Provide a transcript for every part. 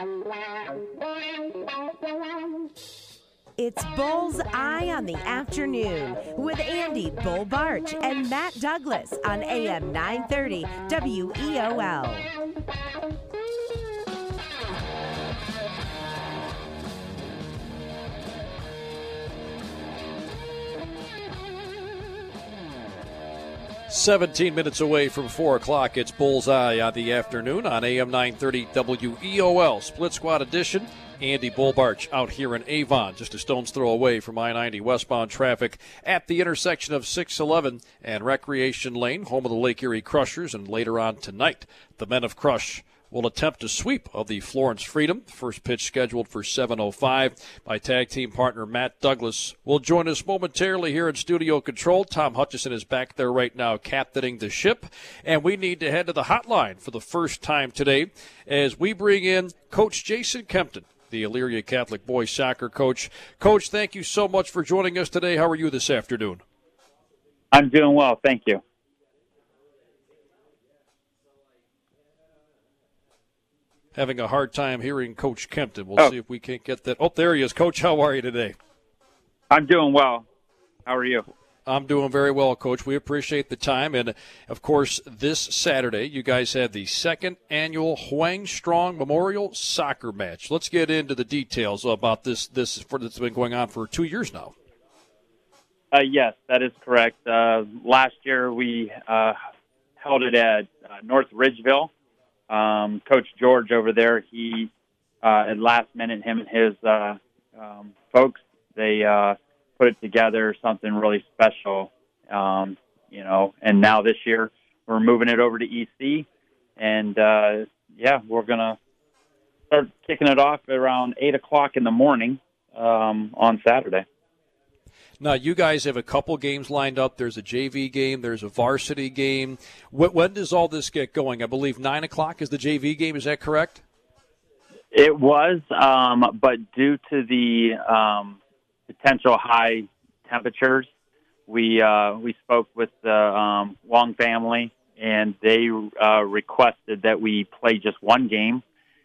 It's Bull's Eye on the Afternoon with Andy Bull Barch and Matt Douglas on AM 930 WEOL. "17 minutes away from 4 o'clock. It's Bullseye on the Afternoon on AM 930 WEOL. Split Squad Edition. Andy Bull Barch out here in Avon, just a stone's throw away from I-90 westbound traffic at the intersection of 611 and Recreation Lane, home of the Lake Erie Crushers. And later on tonight, the men of Crush will attempt a sweep of the Florence Freedom. First pitch scheduled for 7:05. My tag team partner Matt Douglas will join us momentarily here in studio control. Tom Hutchison is back there right now captaining the ship. And we need to head to the hotline for the first time today as we bring in Coach Jason Kempton, the Elyria Catholic boys soccer coach. Coach, thank you so much for joining us today. How are you this afternoon? I'm doing well, thank you. Having a hard time hearing Coach Kempton. We'll see if we can't get that. Oh, there he is. Coach, how are you today? I'm doing well. How are you? I'm doing very well, Coach. We appreciate the time. And, of course, this Saturday, you guys had the second annual Huang Strong Memorial Soccer Match. Let's get into the details about this that's been going on for 2 years now. Yes, that is correct. Last year we held it at North Ridgeville. Coach George over there, he at last minute, him and his folks, they put it together, something really special, and now this year we're moving it over to EC, and we're going to start kicking it off around 8 o'clock in the morning on Saturday. Now, you guys have a couple games lined up. There's a JV game. There's a varsity game. When does all this get going? I believe 9 o'clock is the JV game. Is that correct? It was, but due to the potential high temperatures, we spoke with the Wong family, and they requested that we play just one game.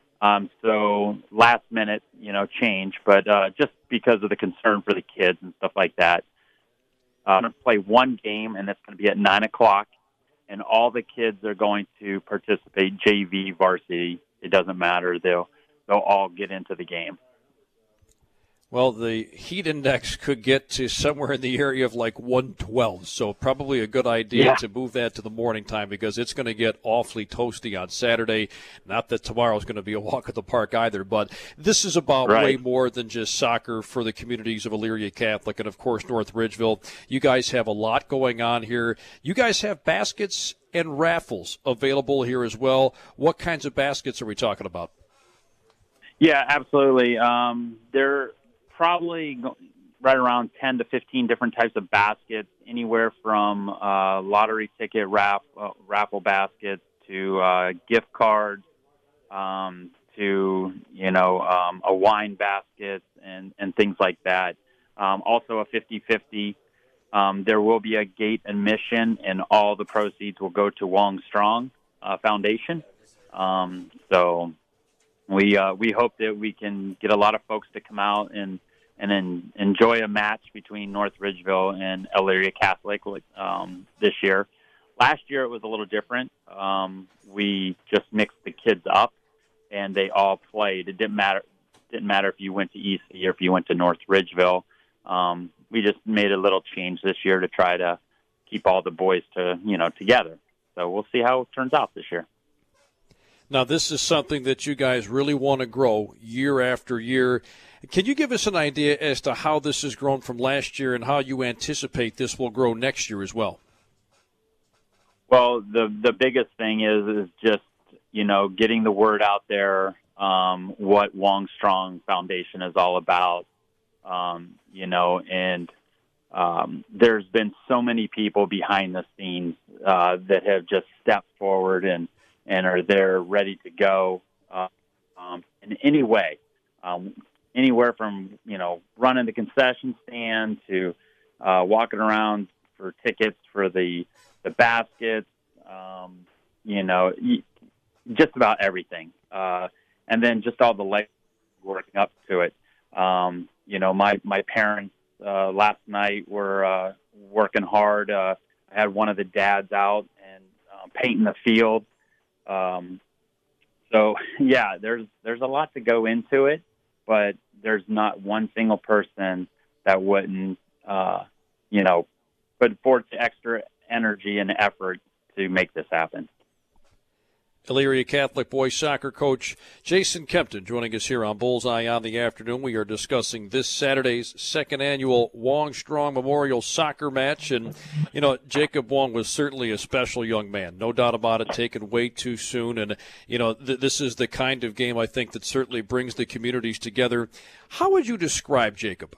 So last minute, change, but just because of the concern for the kids and stuff like that, I'm going to play one game, and it's going to be at 9 o'clock, and all the kids are going to participate, JV, varsity. It doesn't matter. They'll all get into the game. Well, the heat index could get to somewhere in the area of like 112, so probably a good idea to move that to the morning time because it's going to get awfully toasty on Saturday. Not that tomorrow's going to be a walk at the park either, but this is about way more than just soccer for the communities of Elyria Catholic and, of course, North Ridgeville. You guys have a lot going on here. You guys have baskets and raffles available here as well. What kinds of baskets are we talking about? Yeah, absolutely. They're probably right around 10 to 15 different types of baskets, anywhere from lottery ticket raffle baskets to gift cards to, a wine basket and things like that. Also a 50-50. There will be a gate admission, and all the proceeds will go to Wong Strong Foundation. So we hope that we can get a lot of folks to come out and then enjoy a match between North Ridgeville and Elyria Catholic this year. Last year it was a little different. We just mixed the kids up, and they all played. It didn't matter if you went to EC or if you went to North Ridgeville. We just made a little change this year to try to keep all the boys together. So we'll see how it turns out this year. Now, this is something that you guys really want to grow year after year. Can you give us an idea as to how this has grown from last year and how you anticipate this will grow next year as well? Well, the biggest thing is just, getting the word out there, what Wong Strong Foundation is all about, and there's been so many people behind the scenes that have just stepped forward and are there ready to go in any way. Anywhere from, running the concession stand to walking around for tickets for the baskets, just about everything. and then just all the leg working up to it. My parents last night were working hard. I had one of the dads out and painting the field. So yeah, there's a lot to go into it, but there's not one single person that wouldn't, put forth the extra energy and effort to make this happen. Elyria Catholic boys soccer coach Jason Kempton joining us here on Bullseye on the Afternoon. We are discussing this Saturday's second annual Wong Strong Memorial Soccer Match. And, Jacob Wong was certainly a special young man. No doubt about it, taken way too soon. And, this is the kind of game I think that certainly brings the communities together. How would you describe Jacob?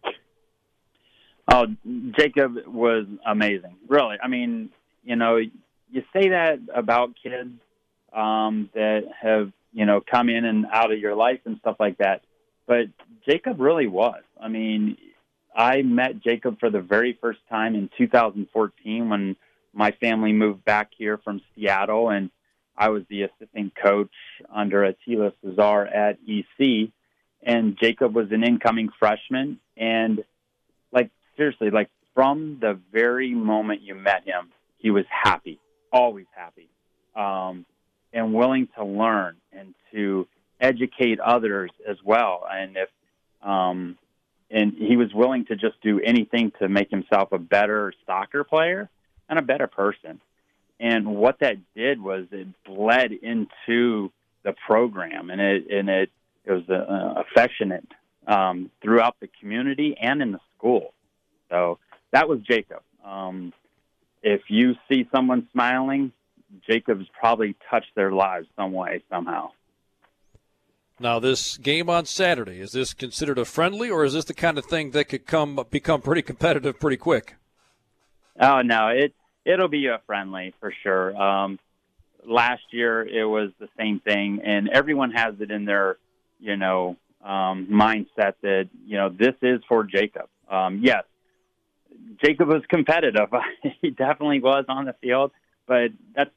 Oh, Jacob was amazing. Really. I mean, you say that about kids that have, come in and out of your life and stuff like that. But Jacob really was. I mean, I met Jacob for the very first time in 2014 when my family moved back here from Seattle, and I was the assistant coach under Attila Cesar at EC, and Jacob was an incoming freshman. And, seriously, from the very moment you met him, he was happy, always happy. And willing to learn and to educate others as well. And and he was willing to just do anything to make himself a better soccer player and a better person. And what that did was it bled into the program, and it was affectionate throughout the community and in the school. So that was Jacob. If you see someone smiling, Jacob's probably touched their lives some way, somehow. Now, this game on Saturday, is this considered a friendly, or is this the kind of thing that could become pretty competitive pretty quick? Oh, no, it'll be a friendly for sure. Last year, it was the same thing, and everyone has it in their, mindset that, this is for Jacob. Yes, Jacob was competitive. He definitely was on the field. But that's,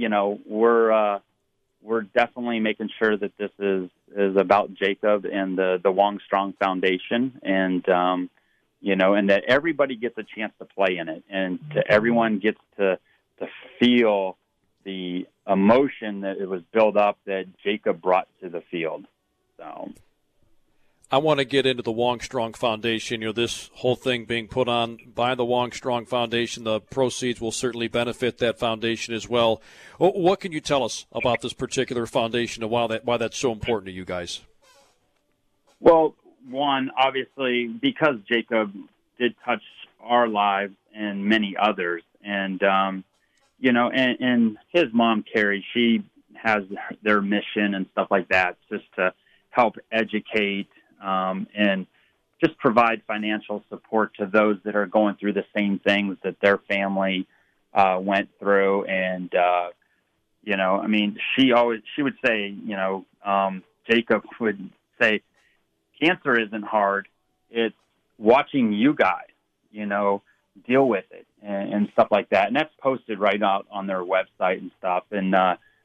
we're definitely making sure that this is about Jacob and the Wong Strong Foundation, and and that everybody gets a chance to play in it, and everyone gets to feel the emotion that it was built up that Jacob brought to the field. So I want to get into the Wong Strong Foundation. This whole thing being put on by the Wong Strong Foundation, the proceeds will certainly benefit that foundation as well. What can you tell us about this particular foundation and why that's so important to you guys? Well, one, obviously, because Jacob did touch our lives and many others, and and his mom, Carrie, she has their mission and stuff like that, just to help educate and just provide financial support to those that are going through the same things that their family went through. And, she would say, Jacob would say, cancer isn't hard. It's watching you guys, deal with it and stuff like that. And that's posted right out on their website and stuff. And,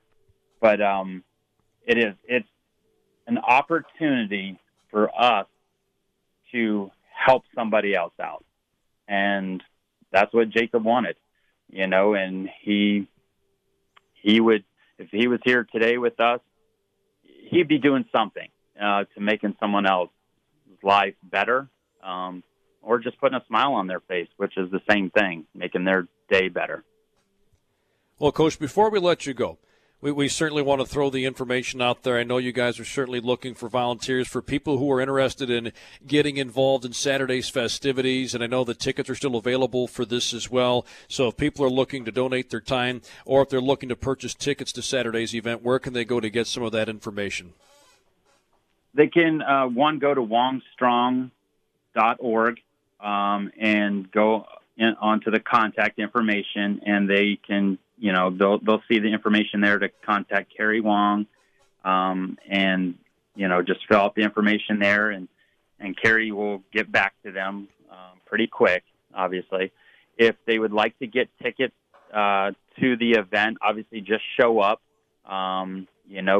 it's an opportunity for us to help somebody else out. And that's what Jacob wanted, and he would, if he was here today with us, he'd be doing something to making someone else's life better, or just putting a smile on their face, which is the same thing, making their day better. Well, Coach, before we let you go, we certainly want to throw the information out there. I know you guys are certainly looking for volunteers, for people who are interested in getting involved in Saturday's festivities, and I know the tickets are still available for this as well. So if people are looking to donate their time, or if they're looking to purchase tickets to Saturday's event, where can they go to get some of that information? They can, go to wongstrong.org and go onto the contact information, and they can they'll see the information there to contact Carrie Wong, and, just fill out the information there, and Carrie will get back to them pretty quick, obviously. If they would like to get tickets to the event, obviously just show up.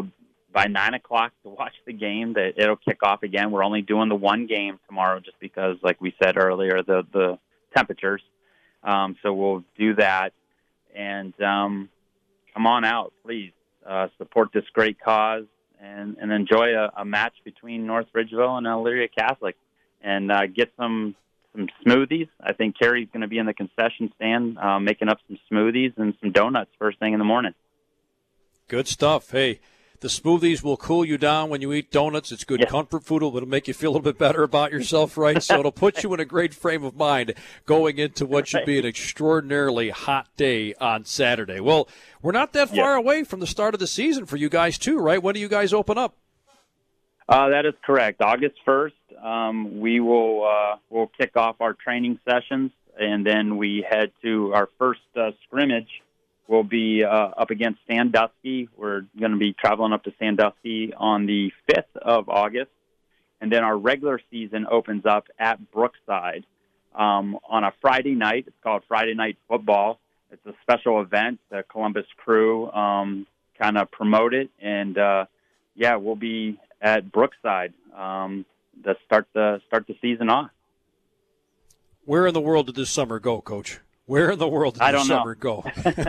by 9 o'clock to watch the game. That it'll kick off again. We're only doing the one game tomorrow just because, like we said earlier, the temperatures. So we'll do that. And come on out, please. Support this great cause and enjoy a match between North Ridgeville and Elyria Catholic. And get some smoothies. I think Carrie's going to be in the concession stand making up some smoothies and some donuts first thing in the morning. Good stuff. Hey, the smoothies will cool you down when you eat donuts. It's good comfort food. It'll make you feel a little bit better about yourself, right? So it'll put you in a great frame of mind going into what should be an extraordinarily hot day on Saturday. Well, we're not that far away from the start of the season for you guys, too, right? When do you guys open up? That is correct. August 1st. We will we'll kick off our training sessions, and then we head to our first scrimmage. We'll be up against Sandusky. We're going to be traveling up to Sandusky on the 5th of August, and then our regular season opens up at Brookside on a Friday night. It's called Friday Night Football. It's a special event. The Columbus Crew kind of promote it, and we'll be at Brookside to start the season off. Where in the world did this summer go, Coach? Where in the world did this summer go?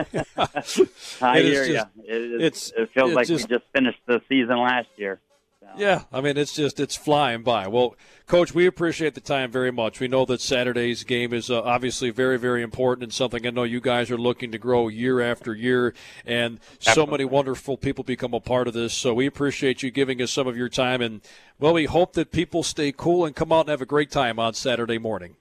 I hear you. It feels like we just finished the season last year. So. Yeah, I mean, it's flying by. Well, Coach, we appreciate the time very much. We know that Saturday's game is obviously very, very important and something I know you guys are looking to grow year after year, and so many wonderful people become a part of this. So we appreciate you giving us some of your time, and, well, we hope that people stay cool and come out and have a great time on Saturday morning.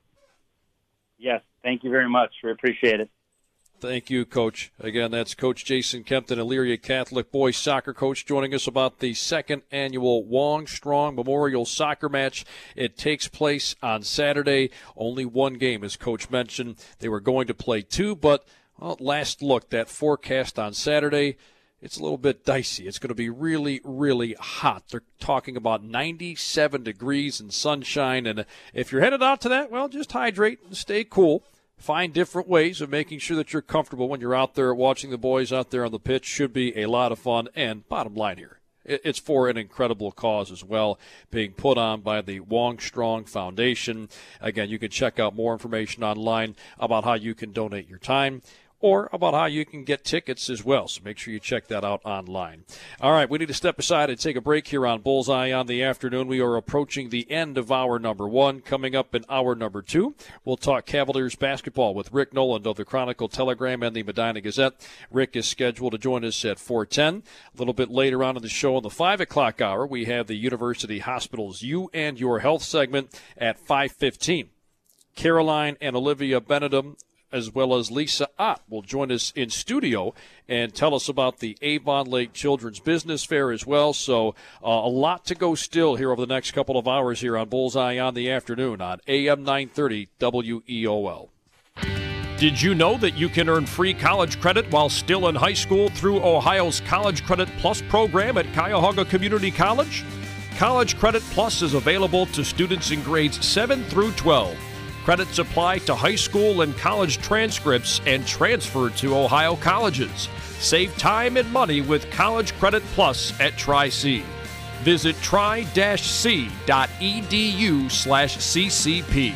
Yes, thank you very much. We appreciate it. Thank you, Coach. Again, that's Coach Jason Kempton, Elyria Catholic boys soccer coach, joining us about the second annual Wong Strong Memorial Soccer Match. It takes place on Saturday. Only one game, as Coach mentioned. They were going to play two, but last look, that forecast on Saturday, it's a little bit dicey. It's going to be really, really hot. They're talking about 97 degrees and sunshine. And if you're headed out to that, well, just hydrate and stay cool. Find different ways of making sure that you're comfortable when you're out there watching the boys out there on the pitch. Should be a lot of fun. And bottom line here, it's for an incredible cause as well, being put on by the Wong Strong Foundation. Again, you can check out more information online about how you can donate your time, or about how you can get tickets as well. So make sure you check that out online. All right, we need to step aside and take a break here on Bullseye on the Afternoon. We are approaching the end of hour number one. Coming up in hour number two, we'll talk Cavaliers basketball with Rick Noland of the Chronicle Telegram and the Medina Gazette. Rick is scheduled to join us at 4:10. A little bit later on in the show, in the 5 o'clock hour, we have the University Hospital's You and Your Health segment at 5:15. Caroline and Olivia Benedum, as well as Lisa Ott, will join us in studio and tell us about the Avon Lake Children's Business Fair as well. So a lot to go still here over the next couple of hours here on Bullseye on the Afternoon on AM 930 WEOL. Did you know that you can earn free college credit while still in high school through Ohio's College Credit Plus program at Cuyahoga Community College? College Credit Plus is available to students in grades 7 through 12. Credits apply to high school and college transcripts and transfer to Ohio colleges. Save time and money with College Credit Plus at Tri-C. Visit tri-c.edu/CCP.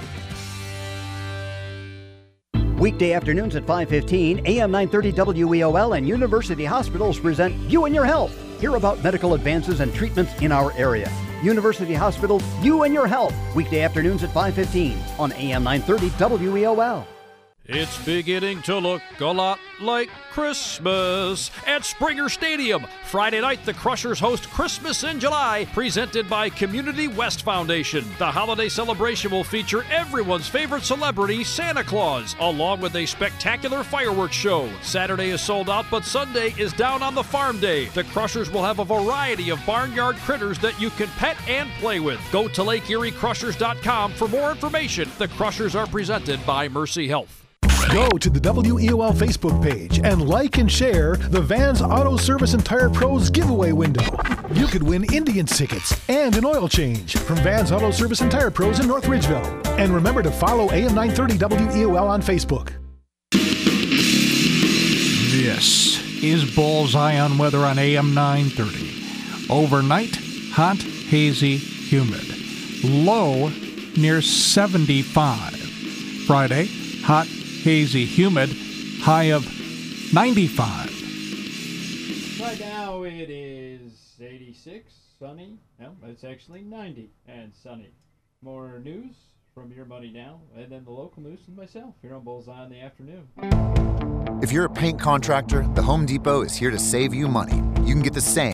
Weekday afternoons at 5:15, AM 930 WEOL and University Hospitals present You and Your Health. Hear about medical advances and treatments in our area. University Hospital, You and Your Health. Weekday afternoons at 5:15 on AM 930 WEOL. It's beginning to look a lot like Christmas at Springer Stadium. Friday night, the Crushers host Christmas in July, presented by Community West Foundation. The holiday celebration will feature everyone's favorite celebrity, Santa Claus, along with a spectacular fireworks show. Saturday is sold out, but Sunday is down on the farm day. The Crushers will have a variety of barnyard critters that you can pet and play with. Go to LakeErieCrushers.com for more information. The Crushers are presented by Mercy Health. Go to the WEOL Facebook page and like and share the Vans Auto Service and Tire Pros giveaway window. You could win Indian tickets and an oil change from Vans Auto Service and Tire Pros in North Ridgeville. And remember to follow AM 930 WEOL on Facebook. This is Bullseye on Weather on AM 930. Overnight, hot, hazy, humid. Low near 75. Friday, hot, hazy, humid. High of 95. Right now it is 86, sunny. No, it's actually 90 and sunny. More news from Your Money Now, and then the local news and myself here on Bullseye in the afternoon. If you're a paint contractor, the Home Depot is here to save you money. You can get the same